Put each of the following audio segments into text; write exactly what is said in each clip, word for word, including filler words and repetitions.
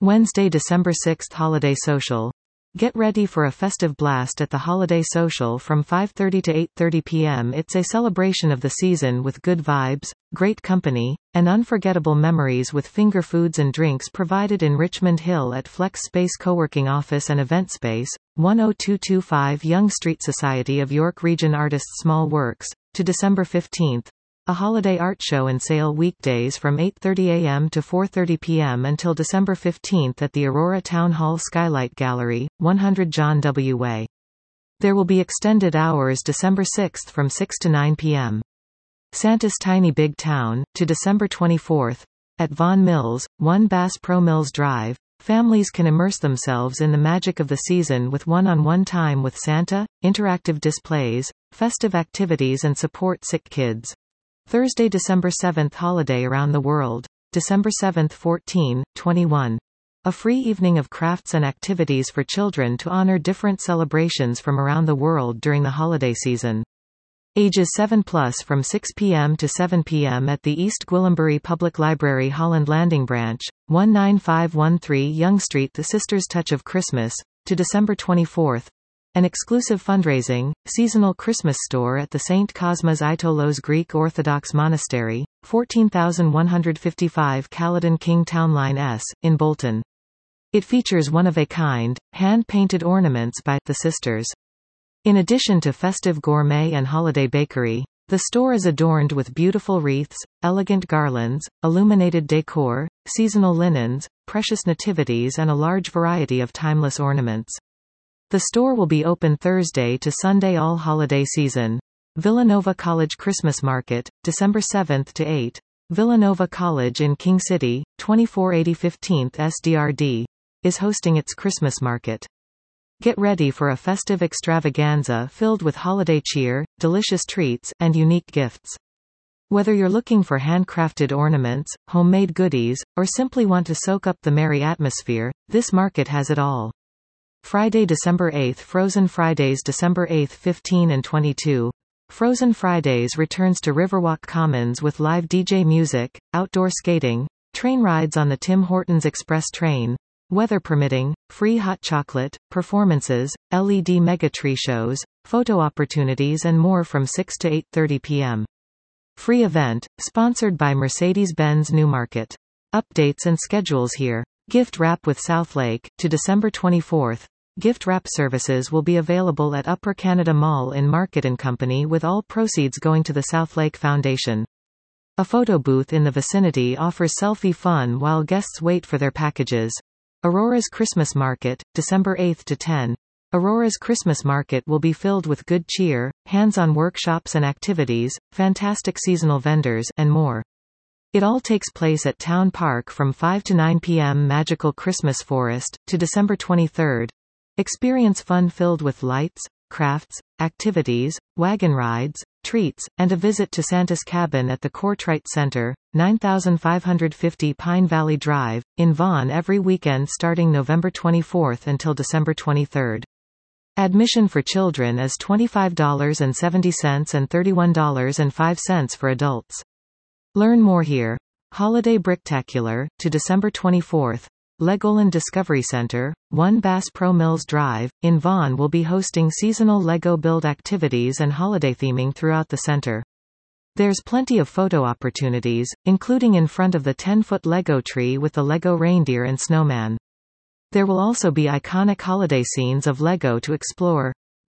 Wednesday, December sixth Holiday Social. Get ready for a festive blast at the Holiday Social from five thirty to eight thirty p m It's a celebration of the season with good vibes, great company, and unforgettable memories with finger foods and drinks provided in Richmond Hill at Flex Space Coworking Office and Event Space, one oh two two five Yonge Street. Society of York Region Artists Small Works, to December fifteenth. A holiday art show and sale weekdays from eight thirty a m to four thirty p m until December fifteenth at the Aurora Town Hall Skylight Gallery, one hundred John W. Way. There will be extended hours December sixth from six to nine p m Santa's Tiny Big Town, to December twenty-fourth. At Vaughan Mills, one Bass Pro Mills Drive, families can immerse themselves in the magic of the season with one-on-one time with Santa, interactive displays, festive activities and support sick kids. Thursday, December seventh Holiday Around the World, December seventh fourteen twenty-one. A free evening of crafts and activities for children to honor different celebrations from around the world during the holiday season. Ages seven plus from six p m to seven p m at the East Gwillimbury Public Library Holland Landing Branch, one nine five one three Yonge Street. The Sisters Touch of Christmas, to December twenty-fourth. An exclusive fundraising, seasonal Christmas store at the Saint Cosmas Itolos Greek Orthodox Monastery, fourteen thousand one hundred fifty-five Caledon King Town Line S, in Bolton. It features one-of-a-kind, hand-painted ornaments by the Sisters. In addition to festive gourmet and holiday bakery, the store is adorned with beautiful wreaths, elegant garlands, illuminated decor, seasonal linens, precious nativities and a large variety of timeless ornaments. The store will be open Thursday to Sunday all holiday season. Villanova College Christmas Market, December seventh to eighth. Villanova College in King City, twenty-four eighty fifteenth S D R D, is hosting its Christmas market. Get ready for a festive extravaganza filled with holiday cheer, delicious treats, and unique gifts. Whether you're looking for handcrafted ornaments, homemade goodies, or simply want to soak up the merry atmosphere, this market has it all. Friday, December eighth Frozen Fridays, December eighth fifteen and twenty-two. Frozen Fridays returns to Riverwalk Commons with live D J music, outdoor skating, train rides on the Tim Hortons Express train, weather permitting, free hot chocolate, performances, L E D mega tree shows, photo opportunities and more from six to eight thirty p m Free event, sponsored by Mercedes-Benz Newmarket. Updates and schedules here. Gift wrap with Southlake, to December twenty-fourth. Gift wrap services will be available at Upper Canada Mall in Market and Company with all proceeds going to the Southlake Foundation. A photo booth in the vicinity offers selfie fun while guests wait for their packages. Aurora's Christmas Market, December eighth to tenth. Aurora's Christmas Market will be filled with good cheer, hands-on workshops and activities, fantastic seasonal vendors, and more. It all takes place at Town Park from five to nine p m Magical Christmas Forest, to December twenty-third. Experience fun filled with lights, crafts, activities, wagon rides, treats, and a visit to Santa's cabin at the Courtwright Center, nine thousand five hundred fifty Pine Valley Drive, in Vaughan every weekend starting November twenty-fourth until December twenty-third. Admission for children is twenty-five dollars and seventy cents and thirty-one dollars and five cents for adults. Learn more here. Holiday Bricktacular, to December twenty-fourth. Legoland Discovery Center, one Bass Pro Mills Drive, in Vaughan will be hosting seasonal Lego build activities and holiday theming throughout the center. There's plenty of photo opportunities, including in front of the ten-foot Lego tree with the Lego reindeer and snowman. There will also be iconic holiday scenes of Lego to explore.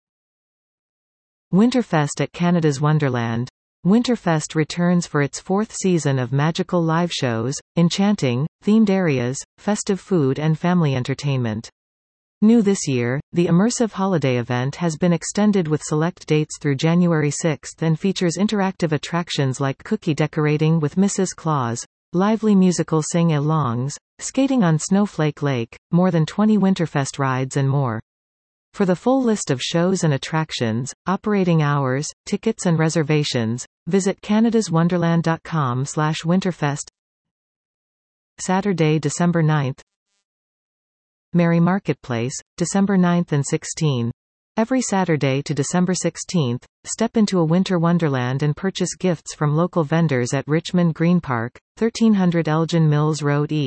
Winterfest at Canada's Wonderland. Winterfest returns for its fourth season of magical live shows, enchanting, themed areas, festive food and family entertainment. New this year, the immersive holiday event has been extended with select dates through January sixth and features interactive attractions like cookie decorating with Missus Claus, lively musical sing-alongs, skating on Snowflake Lake, more than twenty Winterfest rides and more. For the full list of shows and attractions, operating hours, tickets and reservations, visit canadaswonderland dot com slash winterfest. Saturday, December ninth. Merry Marketplace, December ninth and sixteenth. Every Saturday to December sixteenth, step into a winter wonderland and purchase gifts from local vendors at Richmond Green Park, thirteen hundred Elgin Mills Road E,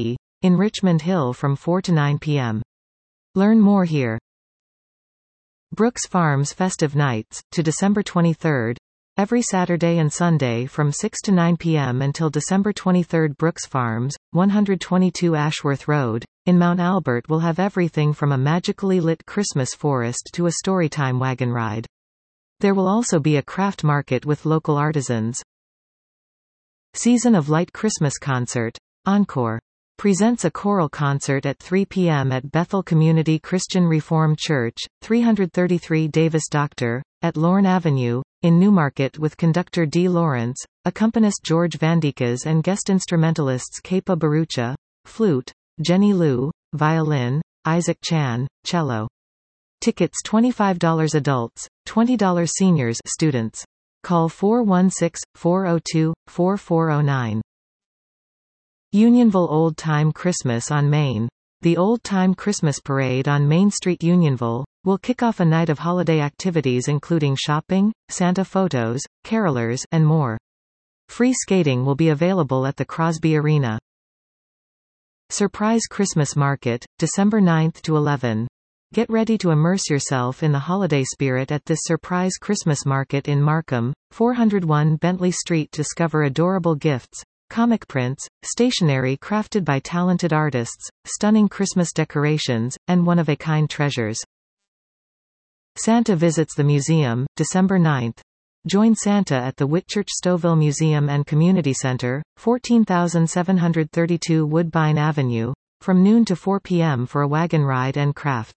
in Richmond Hill from four to nine p m Learn more here. Brooks Farms Festive Nights, to December twenty-third. Every Saturday and Sunday from six to nine p m until December twenty-third. Brooks Farms, one twenty-two Ashworth Road, in Mount Albert will have everything from a magically lit Christmas forest to a storytime wagon ride. There will also be a craft market with local artisans. Season of Light Christmas Concert. Encore presents a choral concert at three p m at Bethel Community Christian Reformed Church, three thirty-three Davis Doctor, at Lorne Avenue, in Newmarket with conductor D. Lawrence, accompanist George Vandekes and guest instrumentalists Kepa Barucha, flute, Jenny Liu, violin, Isaac Chan, cello. Tickets twenty-five dollars adults, twenty dollars seniors students. Call four one six, four zero two, four four zero nine. Unionville Old Time Christmas on Main. The Old Time Christmas Parade on Main Street, Unionville, will kick off a night of holiday activities including shopping, Santa photos, carolers, and more. Free skating will be available at the Crosby Arena. Surprise Christmas Market, December ninth to eleventh. Get ready to immerse yourself in the holiday spirit at this surprise Christmas market in Markham, four oh one Bentley Street. Discover adorable gifts, comic prints, stationery crafted by talented artists, stunning Christmas decorations, and one-of-a-kind treasures. Santa visits the museum, December ninth. Join Santa at the Whitchurch Stouffville Museum and Community Center, fourteen thousand seven hundred thirty-two Woodbine Avenue, from noon to four p m for a wagon ride and crafts.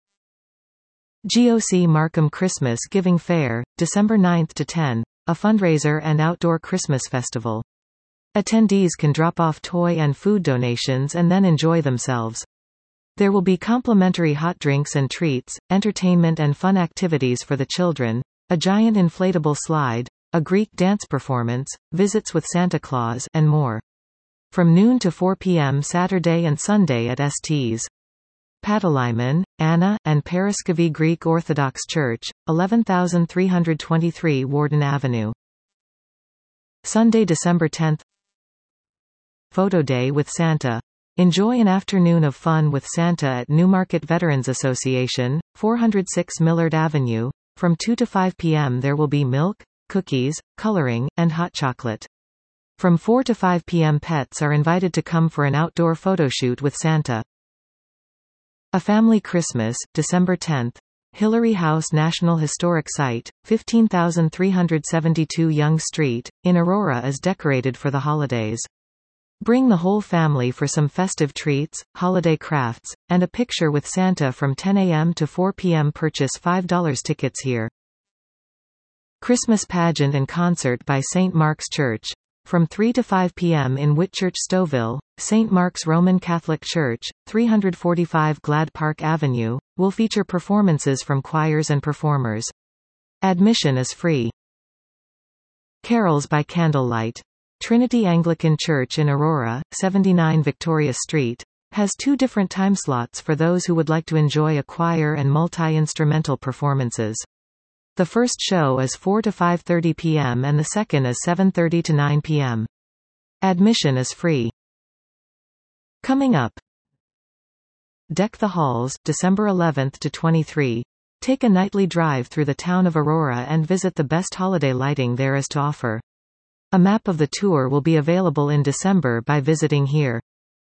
G O C Markham Christmas Giving Fair, December ninth to tenth, a fundraiser and outdoor Christmas festival. Attendees can drop off toy and food donations and then enjoy themselves. There will be complimentary hot drinks and treats, entertainment and fun activities for the children, a giant inflatable slide, a Greek dance performance, visits with Santa Claus, and more. From noon to four p m Saturday and Sunday at S T's Patalyman, Anna, and Paraskevi Greek Orthodox Church, eleven thousand three hundred twenty-three Warden Avenue. Sunday, December tenth. Photo Day with Santa. Enjoy an afternoon of fun with Santa at Newmarket Veterans Association, four oh six Millard Avenue. From two to five p m there will be milk, cookies, coloring, and hot chocolate. From four to five p m pets are invited to come for an outdoor photoshoot with Santa. A Family Christmas, December tenth. Hillary House National Historic Site, fifteen thousand three hundred seventy-two Yonge Street, in Aurora is decorated for the holidays. Bring the whole family for some festive treats, holiday crafts, and a picture with Santa from ten a m to four p m Purchase five dollars tickets here. Christmas Pageant and Concert by Saint Mark's Church. From three to five p m in Whitchurch Stouffville, Saint Mark's Roman Catholic Church, three forty-five Glad Park Avenue, will feature performances from choirs and performers. Admission is free. Carols by Candlelight. Trinity Anglican Church in Aurora, seventy-nine Victoria Street, has two different time slots for those who would like to enjoy a choir and multi-instrumental performances. The first show is four to five thirty p m and the second is seven thirty to nine p m Admission is free. Coming up. Deck the Halls, December eleventh to twenty-third. Take a nightly drive through the town of Aurora and visit the best holiday lighting there is to offer. A map of the tour will be available in December by visiting here.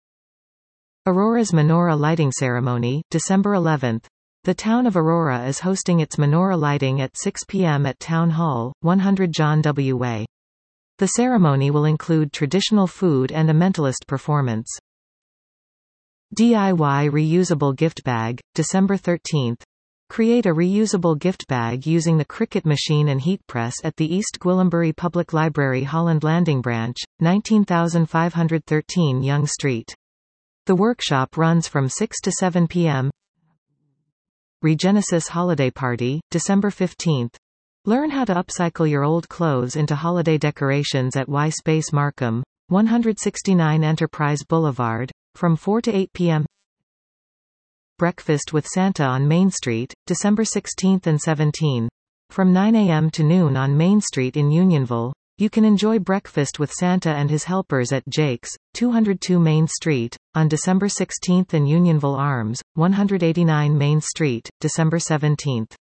Aurora's Menorah Lighting Ceremony, December eleventh. The town of Aurora is hosting its menorah lighting at six p m at Town Hall, one hundred John W. Way. The ceremony will include traditional food and a mentalist performance. D I Y Reusable Gift Bag, December thirteenth. Create a reusable gift bag using the Cricut machine and heat press at the East Gwillimbury Public Library Holland Landing Branch, nineteen thousand five hundred thirteen Yonge Street. The workshop runs from six to seven p m Regenesis Holiday Party, December fifteenth. Learn how to upcycle your old clothes into holiday decorations at Y Space Markham, one sixty-nine Enterprise Boulevard, from four to eight p m Breakfast with Santa on Main Street, December sixteenth and seventeenth. From nine a m to noon on Main Street in Unionville, You can enjoy breakfast with Santa and his helpers at Jake's, two oh two Main Street, on December sixteenth and Unionville Arms, one eighty-nine Main Street, December seventeenth.